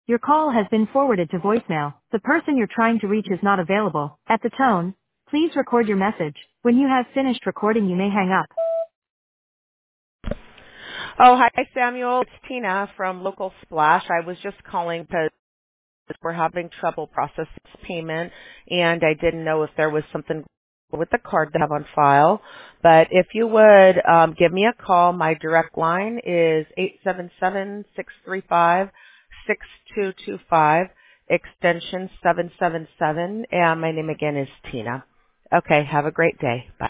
Your call has been forwarded to voicemail. The person you're trying to reach is not available. At the tone, please record your message. When you have finished recording, you may hang up. Oh, hi, Samuel. It's Tina from Local Splash. I was just calling because we're having trouble processing this payment, and I didn't know if there was something with the card to have on file. But if you would give me a call, my direct line is 877-635-6225, extension 777, and my name again is Tina. Okay, have a great day. Bye.